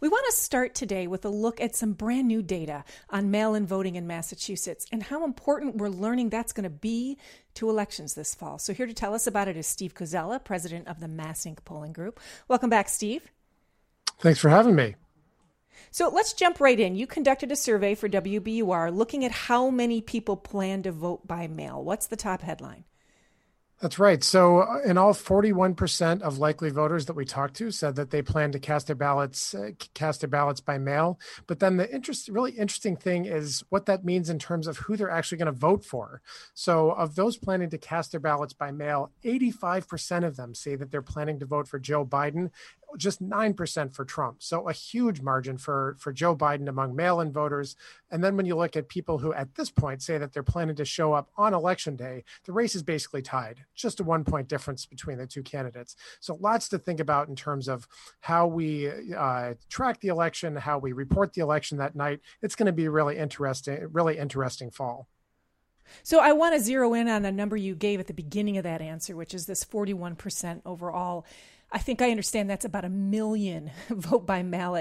We want to start today with a look at some brand new data on mail-in voting in Massachusetts and how important we're learning that's going to be to elections this fall. So here to tell us about it is Steve Koczela, president of the MassInc Polling Group. Welcome back, Steve. Thanks for having me. So let's jump right in. You conducted a survey for WBUR looking at how many people plan to vote by mail. What's the top headline? That's right. So in all, 41% of likely voters that we talked to said that they plan to cast their ballots by mail. But then the really interesting thing is what that means in terms of who they're actually going to vote for. So of those planning to cast their ballots by mail, 85% of them say that they're planning to vote for Joe Biden, just 9% for Trump. So a huge margin for Joe Biden among mail-in voters. And then when you look at people who at this point say that they're planning to show up on election day, the race is basically tied, just a 1-point difference between the two candidates. So lots to think about in terms of how we track the election, how we report the election that night. It's going to be really interesting fall. So I want to zero in on a number you gave at the beginning of that answer, which is this 41% overall. I think I understand that's about 1 million vote by mail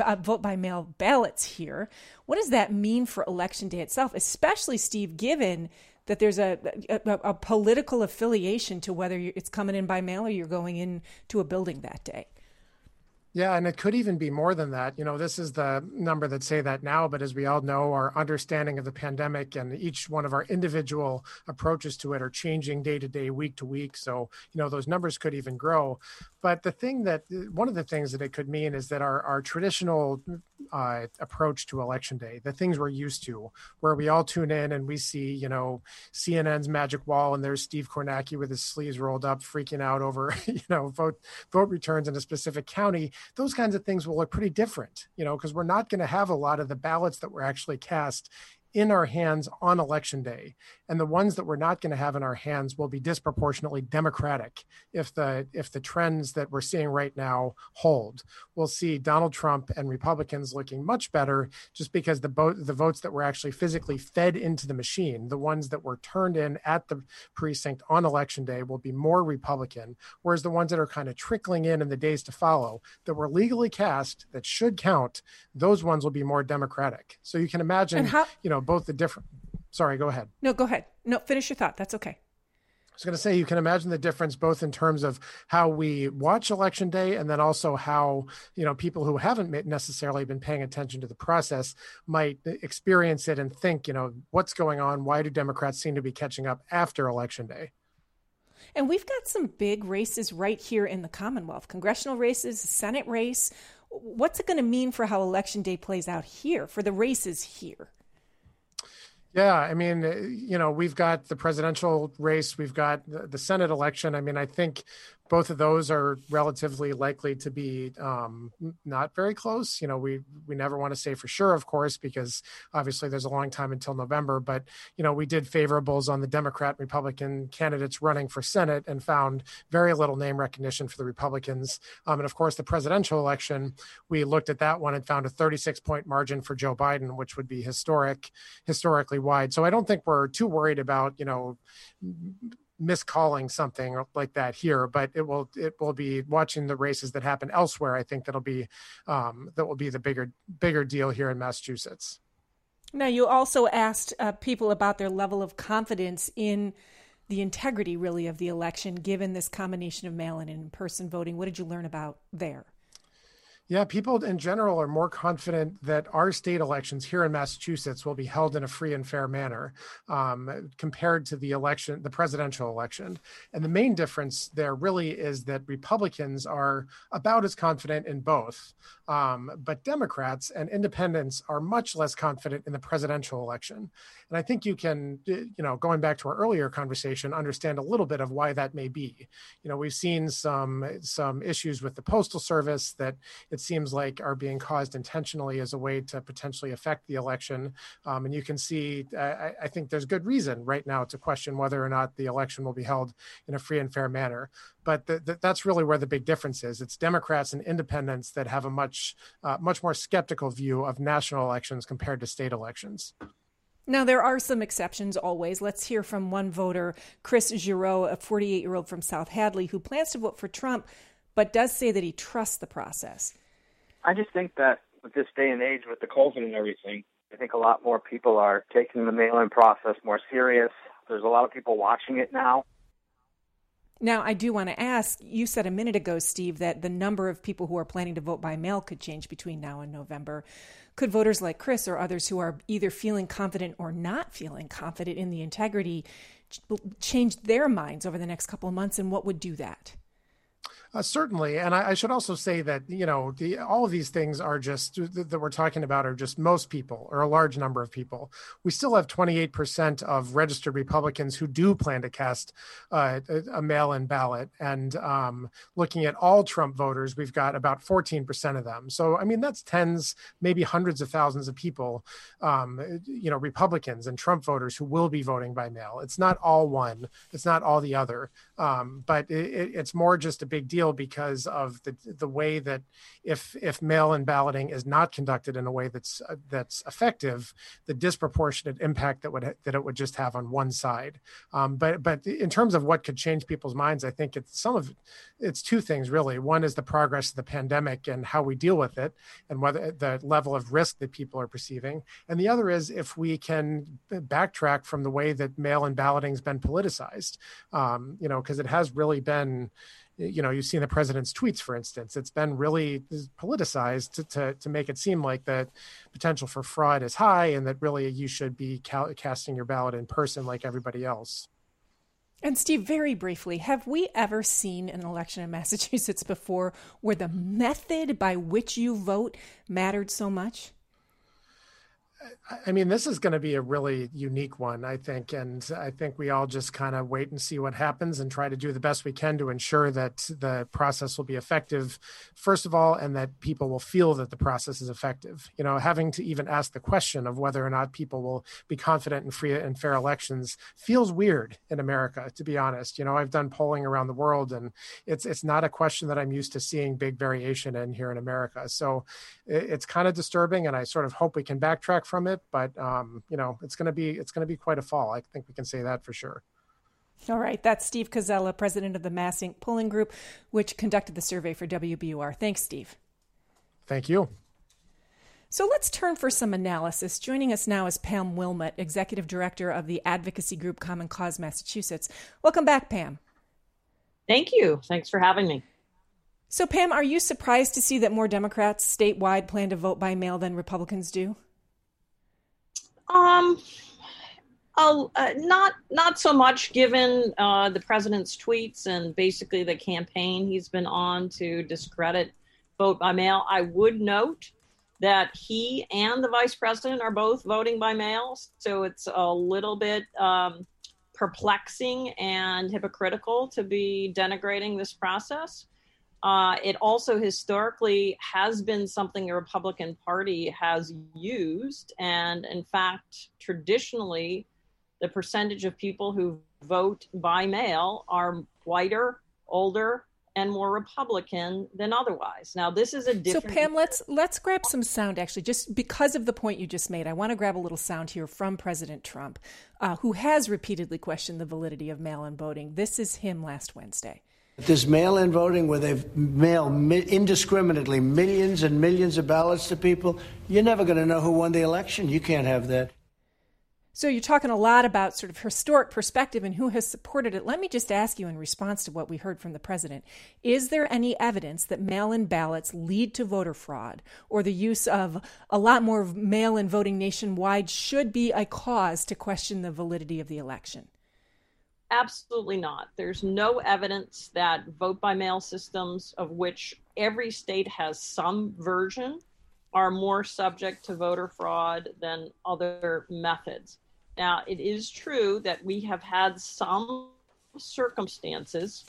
ballots here. What does that mean for Election Day itself, especially, Steve, given that there's a political affiliation to whether it's coming in by mail or you're going into a building that day? Yeah, and it could even be more than that. You know, this is the number that say that now, but as we all know, our understanding of the pandemic and each one of our individual approaches to it are changing day to day, week to week. So, you know, those numbers could even grow. But one of the things that it could mean is that our traditional approach to Election Day, the things we're used to, where we all tune in and we see, you know, CNN's magic wall and there's Steve Kornacki with his sleeves rolled up, freaking out over, you know, vote returns in a specific county. Those kinds of things will look pretty different, you know, because we're not going to have a lot of the ballots that were actually cast in our hands on Election Day. And the ones that we're not going to have in our hands will be disproportionately Democratic if the trends that we're seeing right now hold. We'll see Donald Trump and Republicans looking much better just because the votes that were actually physically fed into the machine, the ones that were turned in at the precinct on Election Day, will be more Republican, whereas the ones that are kind of trickling in the days to follow that were legally cast that should count, those ones will be more Democratic. So you can imagine, both the different. Sorry, go ahead. No, go ahead. No, finish your thought. That's okay. I was going to say, you can imagine the difference both in terms of how we watch Election Day and then also how, you know, people who haven't necessarily been paying attention to the process might experience it and think, you know, what's going on? Why do Democrats seem to be catching up after Election Day? And we've got some big races right here in the Commonwealth, congressional races, Senate race. What's it going to mean for how Election Day plays out here, for the races here? Yeah, I mean, you know, we've got the presidential race, we've got the Senate election. I mean, I think both of those are relatively likely to be not very close. You know, we never want to say for sure, of course, because obviously there's a long time until November. But, you know, we did favorables on the Democrat and Republican candidates running for Senate and found very little name recognition for the Republicans. And of course, the presidential election, we looked at that one and found a 36-point margin for Joe Biden, which would be historically wide. So I don't think we're too worried about, you know, miscalling something like that here, but it will be watching the races that happen elsewhere. I think that will be the bigger deal here in Massachusetts. Now, you also asked people about their level of confidence in the integrity, really, of the election, given this combination of mail-in and in-person voting. What did you learn about there? Yeah, people in general are more confident that our state elections here in Massachusetts will be held in a free and fair manner compared to the presidential election. And the main difference there really is that Republicans are about as confident in both, but Democrats and independents are much less confident in the presidential election. And I think you can, you know, going back to our earlier conversation, understand a little bit of why that may be. You know, we've seen some issues with the Postal Service that it seems like are being caused intentionally as a way to potentially affect the election. And you can see, I think there's good reason right now to question whether or not the election will be held in a free and fair manner. But that's really where the big difference is. It's Democrats and independents that have a much more skeptical view of national elections compared to state elections. Now, there are some exceptions always. Let's hear from one voter, Chris Giroux, a 48-year-old from South Hadley, who plans to vote for Trump, but does say that he trusts the process. I just think that with this day and age, with the COVID and everything, I think a lot more people are taking the mail-in process more serious. There's a lot of people watching it now. Now, I do want to ask, you said a minute ago, Steve, that the number of people who are planning to vote by mail could change between now and November. Could voters like Chris or others who are either feeling confident or not feeling confident in the integrity change their minds over the next couple of months, and what would do that? Certainly. And I should also say that, all of these things are just that we're talking about are just most people or a large number of people. We still have 28% of registered Republicans who do plan to cast a mail-in ballot. And looking at all Trump voters, we've got about 14% of them. So, I mean, that's tens, maybe hundreds of thousands of people, Republicans and Trump voters who will be voting by mail. It's not all one. It's not all the other. But it's more just a big deal because of the way that if mail-in balloting is not conducted in a way that's effective, the disproportionate impact that it would just have on one side. But in terms of what could change people's minds, I think it's two things really. One is the progress of the pandemic and how we deal with it, and whether the level of risk that people are perceiving. And the other is if we can backtrack from the way that mail-in balloting has been politicized, because it has really been. You've seen the president's tweets, for instance. It's been really politicized to make it seem like the potential for fraud is high and that really you should be casting your ballot in person like everybody else. And Steve, very briefly, have we ever seen an election in Massachusetts before where the method by which you vote mattered so much? I mean, this is going to be a really unique one, I think. And I think we all just kind of wait and see what happens and try to do the best we can to ensure that the process will be effective, first of all, and that people will feel that the process is effective. Having to even ask the question of whether or not people will be confident in free and fair elections feels weird in America, to be honest. I've done polling around the world, and it's not a question that I'm used to seeing big variation in here in America. So it's kind of disturbing, and I sort of hope we can backtrack from it. But it's going to be quite a fall. I think we can say that for sure. All right, that's Steve Koczela, president of the Mass Inc. polling group, which conducted the survey for WBUR. Thanks, Steve. Thank you. So let's turn for some analysis. Joining us now is Pam Wilmot, executive director of the advocacy group Common Cause Massachusetts. Welcome back, Pam. Thank you. Thanks for having me. So, Pam, are you surprised to see that more Democrats statewide plan to vote by mail than Republicans do? Not so much, given the president's tweets and basically the campaign he's been on to discredit vote by mail. I would note that he and the vice president are both voting by mail, so it's a little bit perplexing and hypocritical to be denigrating this process. It also historically has been something the Republican Party has used. And in fact, traditionally, the percentage of people who vote by mail are whiter, older, and more Republican than otherwise. Now, this is a different... So, Pam, let's grab some sound, actually, just because of the point you just made. I want to grab a little sound here from President Trump, who has repeatedly questioned the validity of mail-in voting. This is him last Wednesday. This mail-in voting where they mail indiscriminately millions and millions of ballots to people, you're never going to know who won the election. You can't have that. So you're talking a lot about sort of historic perspective and who has supported it. Let me just ask you in response to what we heard from the president, is there any evidence that mail-in ballots lead to voter fraud or the use of a lot more mail-in voting nationwide should be a cause to question the validity of the election? Absolutely not. There's no evidence that vote by mail systems, of which every state has some version, are more subject to voter fraud than other methods. Now, it is true that we have had some circumstances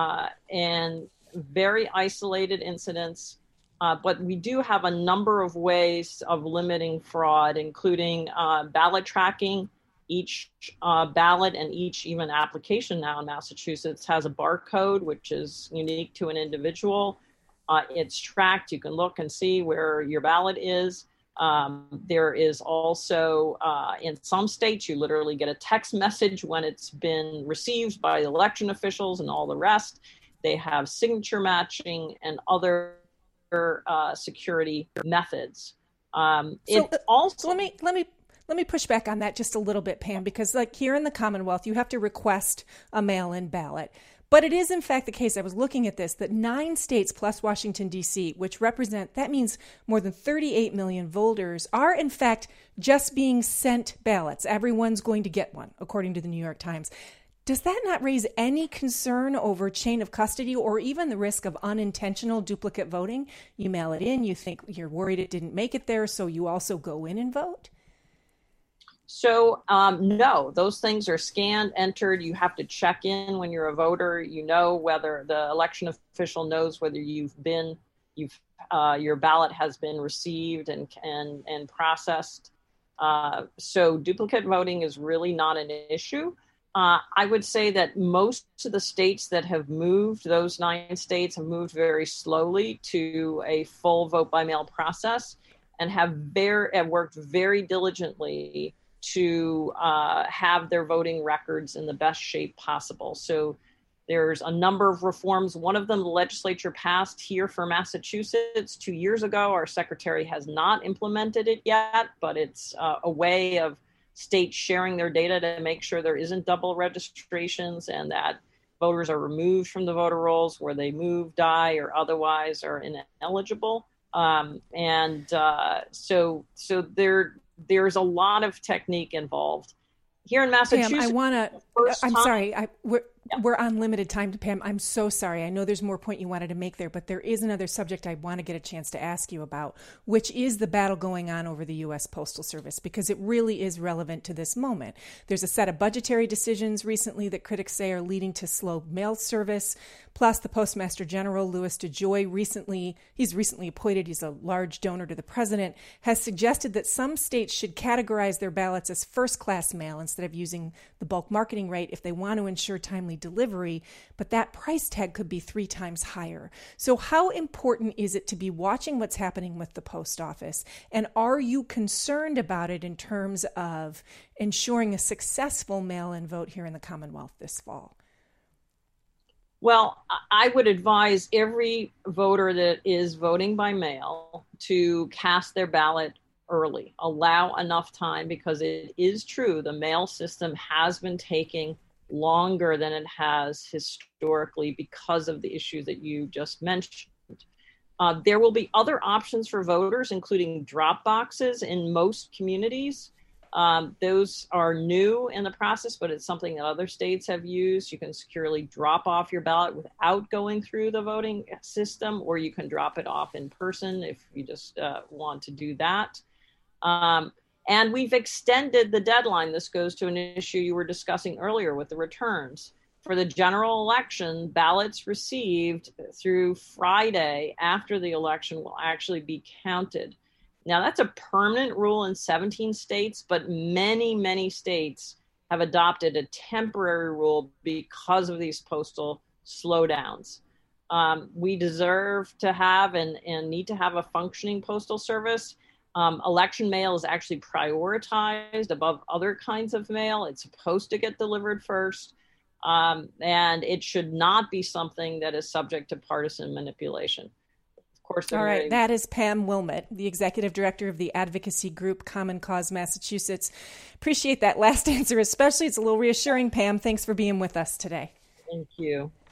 and very isolated incidents, but we do have a number of ways of limiting fraud, including ballot tracking. Each ballot and each even application now in Massachusetts has a barcode, which is unique to an individual. It's tracked. You can look and see where your ballot is. There is also, in some states, you literally get a text message when it's been received by election officials and all the rest. They have signature matching and other security methods. So let me push back on that just a little bit, Pam, because like here in the Commonwealth, you have to request a mail-in ballot. But it is, in fact, the case, I was looking at this, that 9 states plus Washington, D.C., which represent, that means more than 38 million voters, are, in fact, just being sent ballots. Everyone's going to get one, according to the New York Times. Does that not raise any concern over chain of custody or even the risk of unintentional duplicate voting? You mail it in, you think you're worried it didn't make it there, so you also go in and vote? So, no, those things are scanned, entered. You have to check in when you're a voter. You know whether the election official knows whether your ballot has been received and processed. So duplicate voting is really not an issue. I would say that most of the states that have moved, those 9 states have moved very slowly to a full vote by mail process and have worked very diligently to have their voting records in the best shape possible. So there's a number of reforms. One of them the legislature passed here for Massachusetts 2 years ago. Our secretary has not implemented it yet, but it's a way of states sharing their data to make sure there isn't double registrations and that voters are removed from the voter rolls where they move, die, or otherwise are ineligible. So there's a lot of technique involved. Here in Massachusetts, Pam, we're on limited time, Pam. I'm so sorry. I know there's more point you wanted to make there, but there is another subject I want to get a chance to ask you about, which is the battle going on over the U.S. Postal Service, because it really is relevant to this moment. There's a set of budgetary decisions recently that critics say are leading to slow mail service. Plus, the Postmaster General, Louis DeJoy, he's recently appointed, he's a large donor to the president, has suggested that some states should categorize their ballots as first-class mail instead of using the bulk marketing rate if they want to ensure timely delivery, but that price tag could be 3 times higher. So how important is it to be watching what's happening with the post office? And are you concerned about it in terms of ensuring a successful mail-in vote here in the Commonwealth this fall? Well, I would advise every voter that is voting by mail to cast their ballot early. Allow enough time, because it is true the mail system has been taking longer than it has historically because of the issue that you just mentioned. There will be other options for voters, including drop boxes in most communities. Those are new in the process, but it's something that other states have used. You can securely drop off your ballot without going through the voting system, or you can drop it off in person if you just want to do that. And we've extended the deadline. This goes to an issue you were discussing earlier with the returns. For the general election, ballots received through Friday after the election will actually be counted. Now, that's a permanent rule in 17 states, but many, many states have adopted a temporary rule because of these postal slowdowns. We deserve to have and need to have a functioning postal service. Election mail is actually prioritized above other kinds of mail. It's supposed to get delivered first. And it should not be something that is subject to partisan manipulation. Of course. All right. That is Pam Wilmot, the executive director of the advocacy group Common Cause Massachusetts. Appreciate that last answer, especially. It's a little reassuring, Pam. Thanks for being with us today. Thank you.